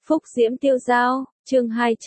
Phúc Diễm Tiêu Dao, chương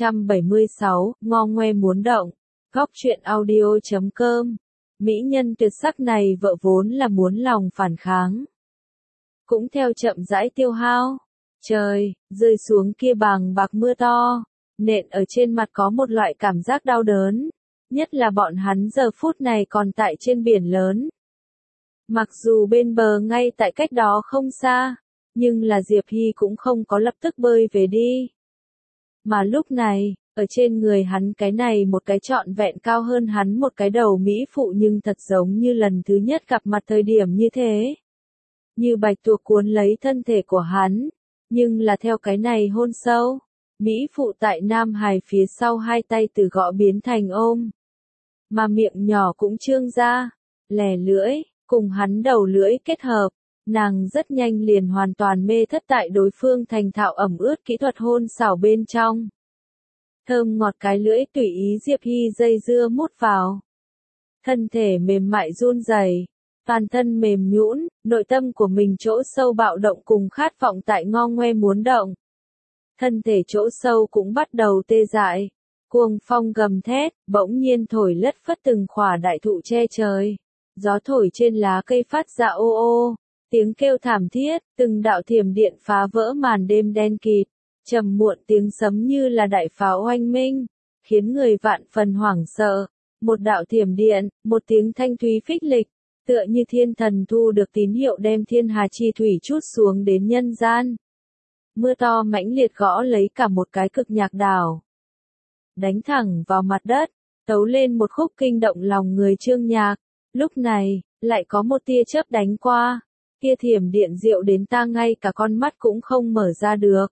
276, ngo ngoe muốn động. Góc truyện audio.com. Mỹ nhân tuyệt sắc này vợ vốn là muốn lòng phản kháng. Cũng theo chậm rãi tiêu hao. Trời, rơi xuống kia bàng bạc mưa to. Nện ở trên mặt có một loại cảm giác đau đớn. Nhất là bọn hắn giờ phút này còn tại trên biển lớn. Mặc dù bên bờ ngay tại cách đó không xa. Nhưng là Diệp Hy cũng không có lập tức bơi về đi. Mà lúc này, ở trên người hắn cái này một cái trọn vẹn cao hơn hắn một cái đầu mỹ phụ nhưng thật giống như lần thứ nhất gặp mặt thời điểm như thế. Như bạch tuộc cuốn lấy thân thể của hắn, nhưng là theo cái này hôn sâu. Mỹ phụ tại Nam Hải phía sau hai tay từ gõ biến thành ôm. Mà miệng nhỏ cũng trương ra, lè lưỡi, cùng hắn đầu lưỡi kết hợp. Nàng rất nhanh liền hoàn toàn mê thất tại đối phương thành thạo ẩm ướt kỹ thuật hôn xảo bên trong. Thơm ngọt cái lưỡi tùy ý Diệp Hy dây dưa mút vào. Thân thể mềm mại run rẩy, toàn thân mềm nhũn, nội tâm của mình chỗ sâu bạo động cùng khát vọng tại ngo ngoe muốn động. Thân thể chỗ sâu cũng bắt đầu tê dại, cuồng phong gầm thét, bỗng nhiên thổi lất phất từng khỏa đại thụ che trời. Gió thổi trên lá cây phát ra ô ô. Tiếng kêu thảm thiết, từng đạo thiểm điện phá vỡ màn đêm đen kịt, trầm muộn tiếng sấm như là đại pháo oanh minh, khiến người vạn phần hoảng sợ. Một đạo thiểm điện, một tiếng thanh thúy phích lịch, tựa như thiên thần thu được tín hiệu đem thiên hà chi thủy trút xuống đến nhân gian. Mưa to mãnh liệt gõ lấy cả một cái cực nhạc đảo, đánh thẳng vào mặt đất, tấu lên một khúc kinh động lòng người chương nhạc. Lúc này, lại có một tia chớp đánh qua. Kia thiểm điện diệu đến ta ngay cả con mắt cũng không mở ra được.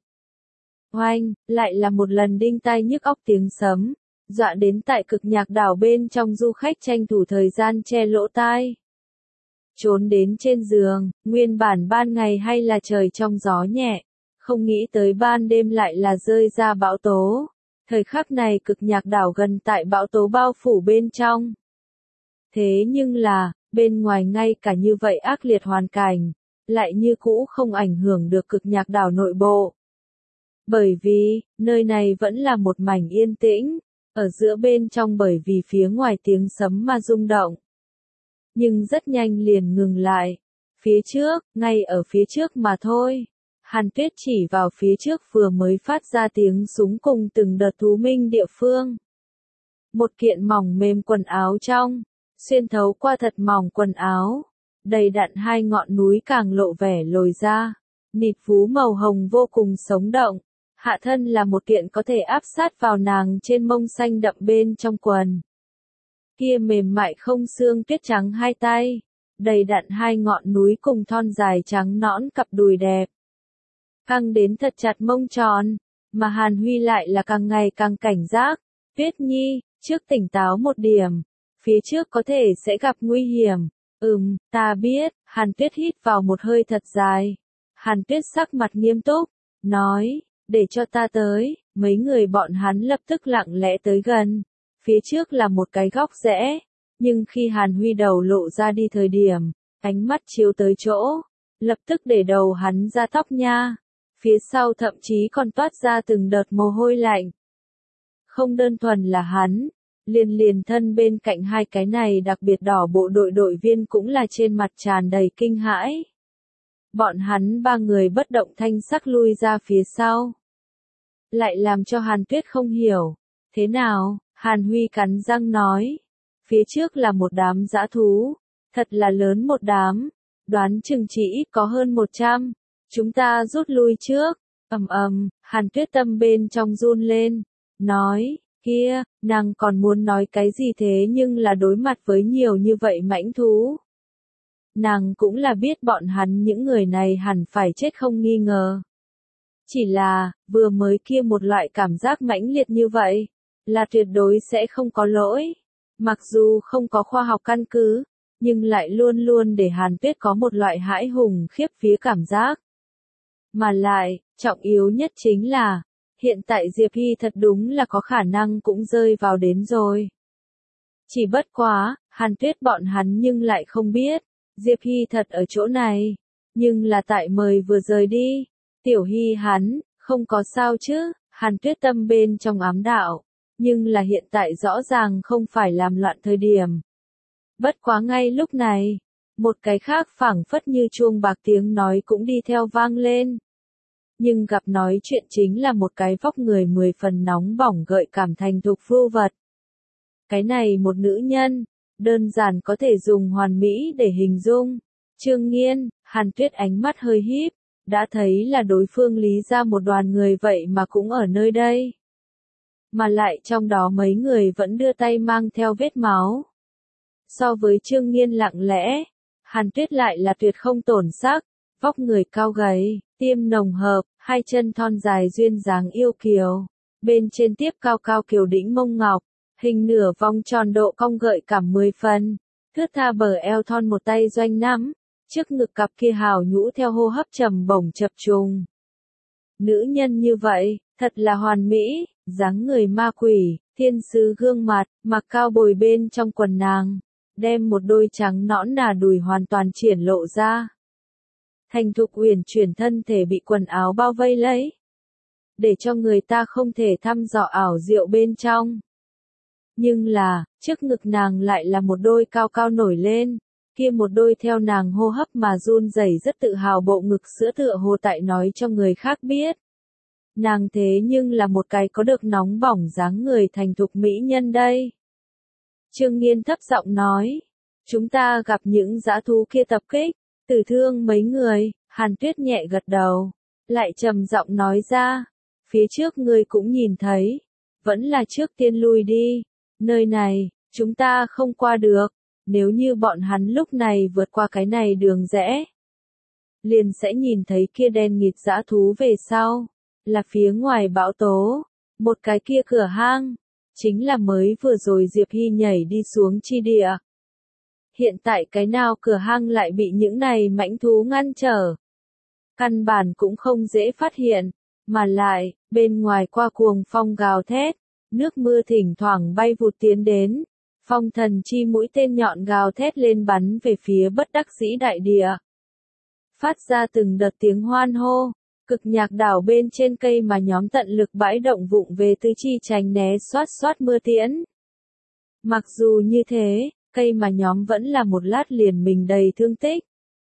Oanh, lại là một lần đinh tai nhức óc tiếng sấm, dọa đến tại cực nhạc đảo bên trong du khách tranh thủ thời gian che lỗ tai. Trốn đến trên giường, nguyên bản ban ngày hay là trời trong gió nhẹ, không nghĩ tới ban đêm lại là rơi ra bão tố. Thời khắc này cực nhạc đảo gần tại bão tố bao phủ bên trong. Thế nhưng là, bên ngoài ngay cả như vậy ác liệt hoàn cảnh, lại như cũ không ảnh hưởng được cực nhạc đảo nội bộ. Bởi vì, nơi này vẫn là một mảnh yên tĩnh, ở giữa bên trong bởi vì phía ngoài tiếng sấm mà rung động. Nhưng rất nhanh liền ngừng lại. Phía trước, ngay ở phía trước mà thôi. Hàn Tuyết chỉ vào phía trước vừa mới phát ra tiếng súng cùng từng đợt thú minh địa phương. Một kiện mỏng mềm quần áo trong. Xuyên thấu qua thật mỏng quần áo, đầy đặn hai ngọn núi càng lộ vẻ lồi ra, nịt vú màu hồng vô cùng sống động, hạ thân là một kiện có thể áp sát vào nàng trên mông xanh đậm bên trong quần. Kia mềm mại không xương tuyết trắng hai tay, đầy đặn hai ngọn núi cùng thon dài trắng nõn cặp đùi đẹp. Căng đến thật chặt mông tròn, mà Hàn Huy lại là càng ngày càng cảnh giác, Tuyết Nhi, trước tỉnh táo một điểm. Phía trước có thể sẽ gặp nguy hiểm. Ta biết. Hàn Tuyết hít vào một hơi thật dài. Hàn Tuyết sắc mặt nghiêm túc, nói, để cho ta tới. Mấy người bọn hắn lập tức lặng lẽ tới gần. Phía trước là một cái góc rẽ. Nhưng khi Hàn Huy đầu lộ ra đi thời điểm, ánh mắt chiếu tới chỗ, lập tức để đầu hắn ra tóc nha. Phía sau thậm chí còn toát ra từng đợt mồ hôi lạnh. Không đơn thuần là hắn. Liền thân bên cạnh hai cái này đặc biệt đỏ bộ đội đội viên cũng là trên mặt tràn đầy kinh hãi. Bọn hắn ba người bất động thanh sắc lui ra phía sau. Lại làm cho Hàn Tuyết không hiểu. Thế nào? Hàn Huy cắn răng nói. Phía trước là một đám dã thú. Thật là lớn một đám. Đoán chừng chỉ ít có hơn 100. Chúng ta rút lui trước. Hàn Tuyết tâm bên trong run lên. Nói. Kia, nàng còn muốn nói cái gì thế nhưng là đối mặt với nhiều như vậy mãnh thú. Nàng cũng là biết bọn hắn những người này hẳn phải chết không nghi ngờ. Chỉ là, vừa mới kia một loại cảm giác mãnh liệt như vậy, là tuyệt đối sẽ không có lỗi. Mặc dù không có khoa học căn cứ, nhưng lại luôn luôn để Hàn Tuyết có một loại hãi hùng khiếp vía cảm giác. Mà lại, trọng yếu nhất chính là, hiện tại Diệp Hy thật đúng là có khả năng cũng rơi vào đến rồi. Chỉ bất quá, Hàn Tuyết bọn hắn nhưng lại không biết, Diệp Hy thật ở chỗ này, nhưng là tại mời vừa rời đi, Tiểu Hy hắn, Không có sao chứ, Hàn Tuyết tâm bên trong ám đạo. Nhưng là hiện tại rõ ràng không phải làm loạn thời điểm. Bất quá ngay lúc này, một cái khác phảng phất như chuông bạc tiếng nói cũng đi theo vang lên. Nhưng gặp nói chuyện chính là một cái vóc người 10 phần nóng bỏng gợi cảm thành thục vưu vật. Cái này một nữ nhân, đơn giản có thể dùng hoàn mỹ để hình dung. Trương Nghiên, Hàn Tuyết ánh mắt hơi híp, đã thấy là đối phương lý ra một đoàn người vậy mà cũng ở nơi đây. Mà lại trong đó mấy người vẫn đưa tay mang theo vết máu. So với Trương Nghiên lặng lẽ, Hàn Tuyết lại là tuyệt không tổn sắc, vóc người cao gầy, tiêm nồng hợp, hai chân thon dài duyên dáng yêu kiều. Bên trên tiếp cao cao kiều đĩnh mông ngọc, hình nửa vòng tròn độ cong gợi cảm 10 phần, thướt tha bờ eo thon một tay doanh nắm, trước ngực cặp kia hào nhũ theo hô hấp trầm bổng chập trùng. Nữ nhân như vậy, thật là hoàn mỹ, dáng người ma quỷ, thiên sứ gương mặt, mặc cao bồi bên trong quần nàng, đem một đôi trắng nõn nà đùi hoàn toàn triển lộ ra. Thành thục uyển chuyển thân thể bị quần áo bao vây lấy, để cho người ta không thể thăm dò ảo diệu bên trong. Nhưng là, trước ngực nàng lại là một đôi cao cao nổi lên, kia một đôi theo nàng hô hấp mà run rẩy rất tự hào bộ ngực sữa tựa hồ tại nói cho người khác biết. Nàng thế nhưng là một cái có được nóng bỏng dáng người thành thục mỹ nhân đây. Trương Nghiên thấp giọng nói, chúng ta gặp những dã thú kia tập kích, tử thương mấy người. Hàn Tuyết nhẹ gật đầu, lại trầm giọng nói ra, phía trước ngươi cũng nhìn thấy, vẫn là trước tiên lui đi, nơi này, chúng ta không qua được, nếu như bọn hắn lúc này vượt qua cái này đường rẽ, liền sẽ nhìn thấy kia đen nghịt dã thú về sau, là phía ngoài bão tố, một cái kia cửa hang, chính là mới vừa rồi Diệp Hy nhảy đi xuống chi địa. Hiện tại cái nào cửa hang lại bị những này mãnh thú ngăn trở. Căn bản cũng không dễ phát hiện, mà lại, bên ngoài qua cuồng phong gào thét, nước mưa thỉnh thoảng bay vụt tiến đến, phong thần chi mũi tên nhọn gào thét lên bắn về phía bất đắc dĩ đại địa. Phát ra từng đợt tiếng hoan hô, cực nhạc đảo bên trên cây mà nhóm tận lực bãi động vụng về tứ chi tránh né xoát xoát mưa tiễn. Mặc dù như thế, cây mà nhóm vẫn là một lát liền mình đầy thương tích.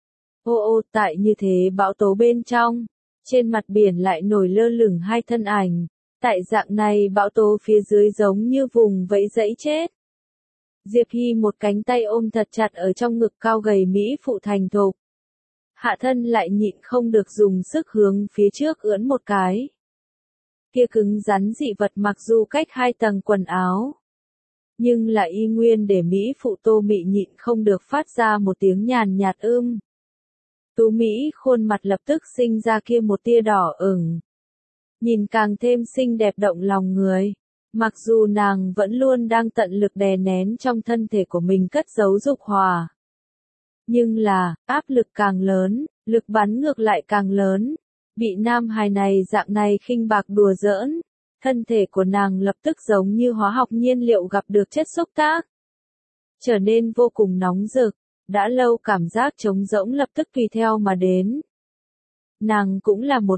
Ô tại như thế bão tố bên trong, trên mặt biển lại nổi lơ lửng hai thân ảnh, tại dạng này bão tố phía dưới giống như vùng vẫy dẫy chết. Diệp Hy một cánh tay ôm thật chặt ở trong ngực cao gầy Mỹ phụ thành thục. Hạ thân lại nhịn không được dùng sức hướng phía trước ưỡn một cái. Kia cứng rắn dị vật mặc dù cách hai tầng quần áo, nhưng là y nguyên để Mỹ phụ Tô Mị nhịn không được phát ra một tiếng nhàn nhạt Tú Mỹ khuôn mặt lập tức sinh ra kia một tia đỏ ửng. Nhìn càng thêm xinh đẹp động lòng người. Mặc dù nàng vẫn luôn đang tận lực đè nén trong thân thể của mình cất giấu dục hỏa. Nhưng là, áp lực càng lớn, lực bắn ngược lại càng lớn. Bị nam hài này dạng này khinh bạc đùa giỡn. Thân thể của nàng lập tức giống như hóa học nhiên liệu gặp được chất xúc tác. Trở nên vô cùng nóng rực. Đã lâu cảm giác trống rỗng lập tức tùy theo mà đến. Nàng cũng là một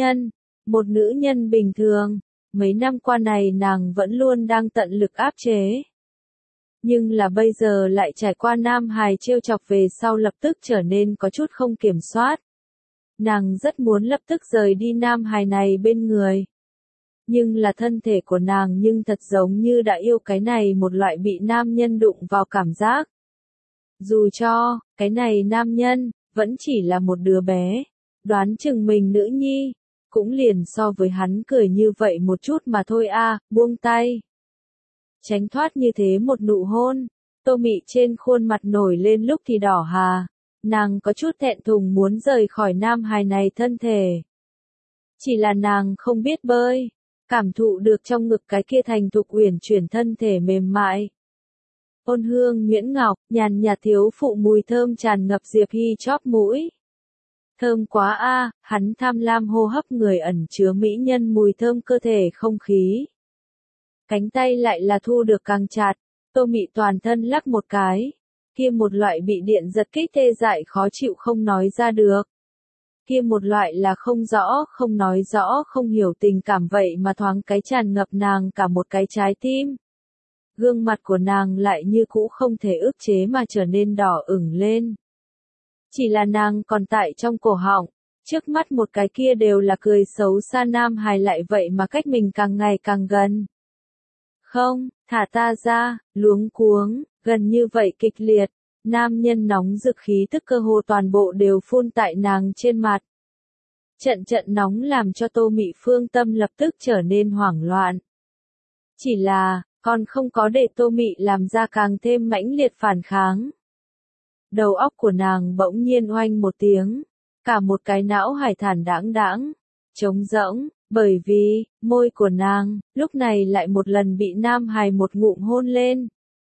nữ nhân bình thường, mấy năm qua này nàng vẫn luôn đang tận lực áp chế. Nhưng là bây giờ lại trải qua nam hài trêu chọc về sau lập tức trở nên có chút không kiểm soát. Nàng rất muốn lập tức rời đi nam hài này bên người. Nhưng là thân thể của nàng nhưng thật giống như đã yêu cái này một loại bị nam nhân đụng vào cảm giác. Dù cho, cái này nam nhân, vẫn chỉ là một đứa bé, đoán chừng mình nữ nhi, cũng liền so với hắn cười như vậy một chút mà thôi buông tay. Tránh thoát như thế một nụ hôn, Tô Mị trên khuôn mặt nổi lên lúc thì đỏ hà, nàng có chút thẹn thùng muốn rời khỏi nam hài này thân thể. Chỉ là nàng không biết bơi, cảm thụ được trong ngực cái kia thành thục uyển chuyển thân thể mềm mại. Ôn hương nhuyễn ngọc, nhàn nhạt thiếu phụ mùi thơm tràn ngập Diệp Hy chóp mũi. Thơm quá hắn tham lam hô hấp người ẩn chứa mỹ nhân mùi thơm cơ thể không khí. Cánh tay lại là thu được càng chặt, Tô Mị toàn thân lắc một cái. Kia một loại bị điện giật kích tê dại khó chịu không nói ra được. Kia một loại là không rõ, không nói rõ, không hiểu tình cảm vậy mà thoáng cái tràn ngập nàng cả một cái trái tim. Gương mặt của nàng lại như cũ không thể ức chế mà trở nên đỏ ửng lên. Chỉ là nàng còn tại trong cổ họng, trước mắt một cái kia đều là cười xấu xa nam hài lại vậy mà cách mình càng ngày càng gần. Không, thả ta ra, luống cuống, gần như vậy kịch liệt, nam nhân nóng rực khí tức cơ hồ toàn bộ đều phun tại nàng trên mặt. Trận trận nóng làm cho Tô Mị Phương tâm lập tức trở nên hoảng loạn. Chỉ là, còn không có để Tô Mị làm ra càng thêm mãnh liệt phản kháng. Đầu óc của nàng bỗng nhiên oanh một tiếng, cả một cái não hải thản đãng, trống rỗng, bởi vì, môi của nàng, lúc này lại một lần bị nam hài một ngụm hôn lên.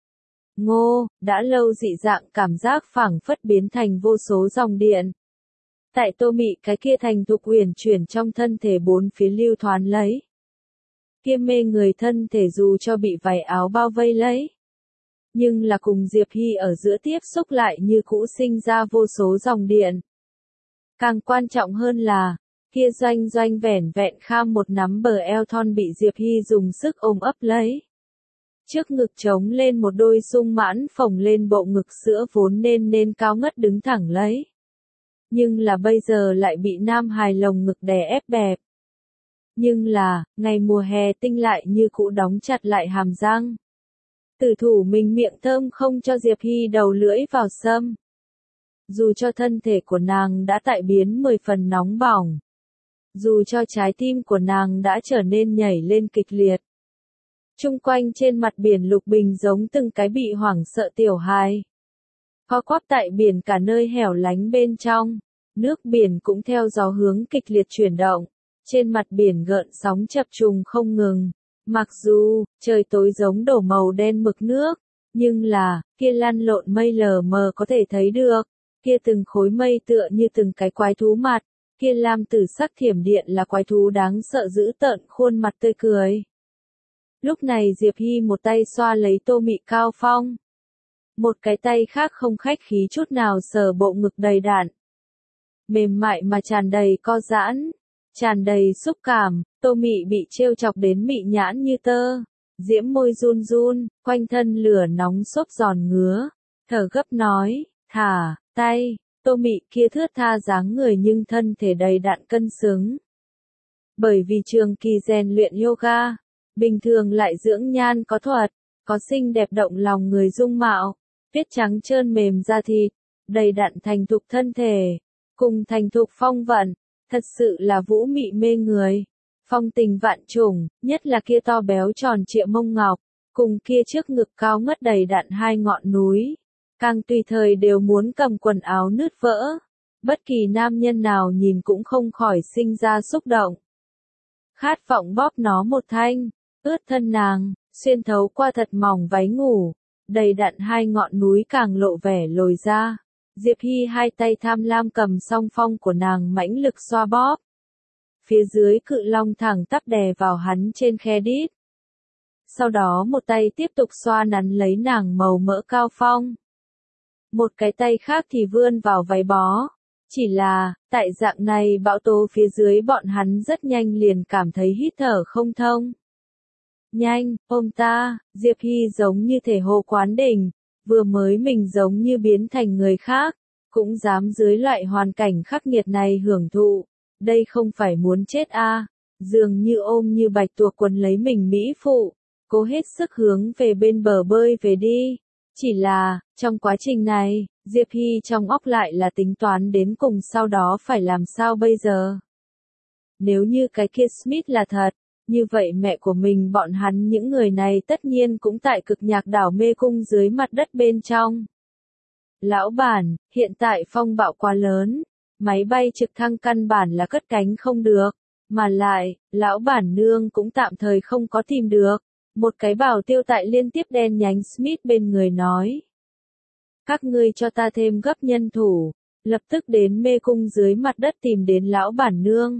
Ngô, đã lâu dị dạng cảm giác phảng phất biến thành vô số dòng điện. Tại Tô Mị cái kia thành thục uyển chuyển trong thân thể bốn phía lưu thoán lấy. Kia mê người thân thể dù cho bị váy áo bao vây lấy. Nhưng là cùng Diệp Hy ở giữa tiếp xúc lại như cũ sinh ra vô số dòng điện. Càng quan trọng hơn là, kia doanh doanh vẻn vẹn kham một nắm bờ eo thon bị Diệp Hy dùng sức ôm ấp lấy. Trước ngực trống lên một đôi sung mãn phồng lên bộ ngực sữa vốn nên cao ngất đứng thẳng lấy. Nhưng là bây giờ lại bị nam hài lồng ngực đè ép bẹp. Nhưng là, ngày mùa hè tinh lại như cũ đóng chặt lại hàm răng. Tử thủ mình miệng thơm không cho Diệp Hy đầu lưỡi vào xâm. Dù cho thân thể của nàng đã tại biến 10 phần nóng bỏng. Dù cho trái tim của nàng đã trở nên nhảy lên kịch liệt. Trung quanh trên mặt biển lục bình giống từng cái bị hoảng sợ tiểu hài. Co quắp tại biển cả nơi hẻo lánh bên trong. Nước biển cũng theo gió hướng kịch liệt chuyển động. Trên mặt biển gợn sóng chập trùng không ngừng. Mặc dù, trời tối giống đổ màu đen mực nước. Nhưng là, kia lăn lộn mây lờ mờ có thể thấy được. Kia từng khối mây tựa như từng cái quái thú mặt. Kia lam tử sắc thiểm điện là quái thú đáng sợ dữ tợn khuôn mặt tươi cười. Lúc này Diệp Hy một tay xoa lấy Tô Mị cao phong. Một cái tay khác không khách khí chút nào sờ bộ ngực đầy đặn. Mềm mại mà tràn đầy co giãn, tràn đầy xúc cảm, Tô Mị bị trêu chọc đến mị nhãn như tơ. Diễm môi run run, quanh thân lửa nóng xốp giòn ngứa. Thở gấp nói, thả, tay. Tô Mị kia thướt tha dáng người nhưng thân thể đầy đặn cân xứng. Bởi vì trường kỳ rèn luyện yoga, bình thường lại dưỡng nhan có thuật, có xinh đẹp động lòng người dung mạo, tuyết trắng trơn mềm da thịt, đầy đặn thành thục thân thể, cùng thành thục phong vận, thật sự là vũ mị mê người. Phong tình vạn trùng, nhất là kia to béo tròn trịa mông ngọc, cùng kia trước ngực cao ngất đầy đặn hai ngọn núi. Càng tùy thời đều muốn cầm quần áo nứt vỡ. Bất kỳ nam nhân nào nhìn cũng không khỏi sinh ra xúc động. Khát vọng bóp nó một thanh, ướt thân nàng, xuyên thấu qua thật mỏng váy ngủ, đầy đặn hai ngọn núi càng lộ vẻ lồi ra. Diệp Hy hai tay tham lam cầm song phong của nàng mãnh lực xoa bóp. Phía dưới cự long thẳng tắp đè vào hắn trên khe đít. Sau đó một tay tiếp tục xoa nắn lấy nàng màu mỡ cao phong. Một cái tay khác thì vươn vào váy bó. Chỉ là, tại dạng này bão tố phía dưới bọn hắn rất nhanh liền cảm thấy hít thở không thông. Nhanh, ôm ta, Diệp Hy giống như thể hồ quán đỉnh, vừa mới mình giống như biến thành người khác, cũng dám dưới loại hoàn cảnh khắc nghiệt này hưởng thụ, đây không phải muốn chết à, dường như ôm như bạch tuộc quấn lấy mình mỹ phụ, cố hết sức hướng về bên bờ bơi về đi. Chỉ là, trong quá trình này, Diệp Hy trong óc lại là tính toán đến cùng sau đó phải làm sao bây giờ. Nếu như cái kia Smith là thật, như vậy mẹ của mình bọn hắn những người này tất nhiên cũng tại cực nhạc đảo mê cung dưới mặt đất bên trong. Lão bản, hiện tại phong bạo quá lớn, máy bay trực thăng căn bản là cất cánh không được, mà lại, lão bản nương cũng tạm thời không có tìm được. Một cái bảo tiêu tại liên tiếp đen nhánh Smith bên người nói. Các ngươi cho ta thêm gấp nhân thủ, lập tức đến mê cung dưới mặt đất tìm đến lão bản nương.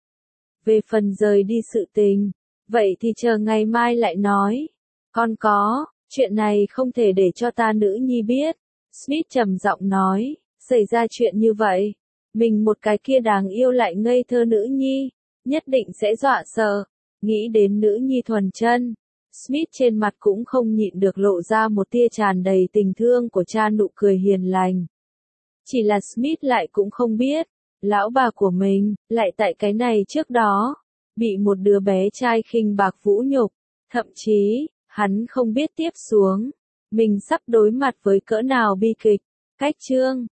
Về phần rời đi sự tình, vậy thì chờ ngày mai lại nói. Còn có, chuyện này không thể để cho ta nữ nhi biết. Smith trầm giọng nói, xảy ra chuyện như vậy. Mình một cái kia đáng yêu lại ngây thơ nữ nhi, nhất định sẽ dọa sợ. Nghĩ đến nữ nhi thuần chân, Smith trên mặt cũng không nhịn được lộ ra một tia tràn đầy tình thương của cha, nụ cười hiền lành. Chỉ là Smith lại cũng không biết, lão bà của mình, lại tại cái này trước đó, bị một đứa bé trai khinh bạc vũ nhục, thậm chí, hắn không biết tiếp xuống, mình sắp đối mặt với cỡ nào bi kịch. Cách chương